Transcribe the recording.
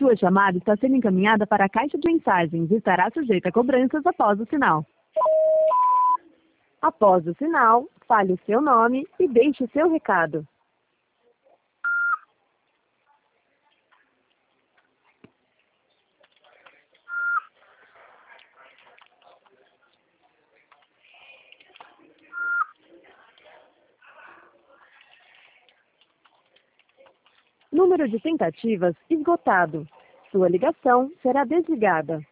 Sua chamada está sendo encaminhada para a caixa de mensagens e estará sujeita a cobranças após o sinal. Após o sinal, fale o seu nome e deixe o seu recado. Número de tentativas esgotado. Sua ligação será desligada.